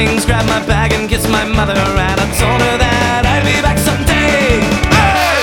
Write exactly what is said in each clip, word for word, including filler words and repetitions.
memories, grab my bag and kiss my mother, and I told her that I'd be back someday. Hey!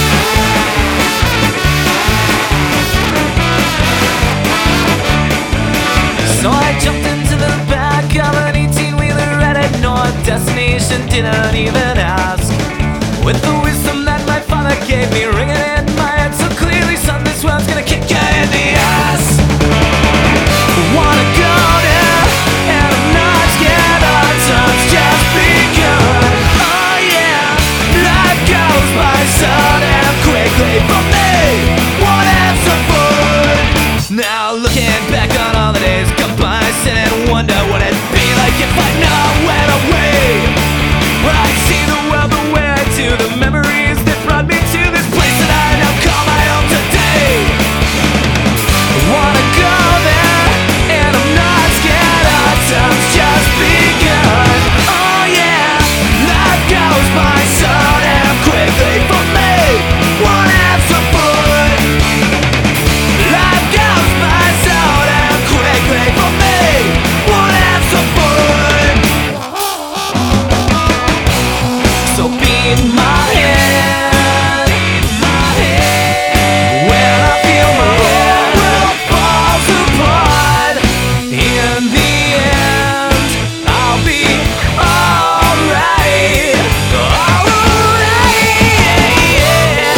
So I jumped into the back of an eighteen-wheeler headed north, destination didn't even ask. With the wisdom that my father gave me ringing in my head so clearly, son, this world's gonna kick you in the ass. Wanna go there, and I'm not scared, our time's just begun. Oh yeah, life goes by so damn quickly for me. Wanna have some fun. Now looking back on all the days gone by, I sit and wonder what it'd be like if I never went away. I see the world the way I do, the memories that brought me to this place that I now call my own today. Wanna go there, and I'm not scared, our time's just begun. Oh yeah, life goes by so damn quickly for me. Wanna have some fun. Life goes by so damn quickly for me. Wanna have some fun. So beat my head, my head, when I feel my world falls apart. In the end, I'll be alright, alright, yeah.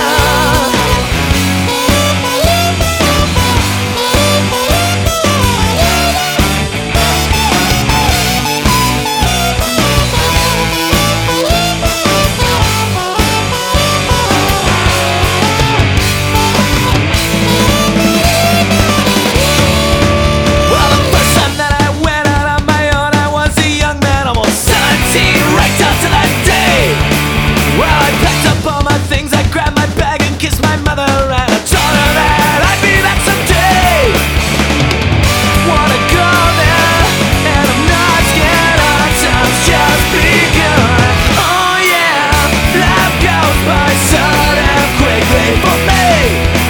Well, the first time that I went out on my own, I was a young man, almost seventeen, right down to that day. Well, I packed up all my things, I grabbed my bag and kissed my mother, and I told her that I'd be back someday. Wanna go there, and I'm not scared, our time's just begun. Oh yeah, life goes by so damn quickly for me.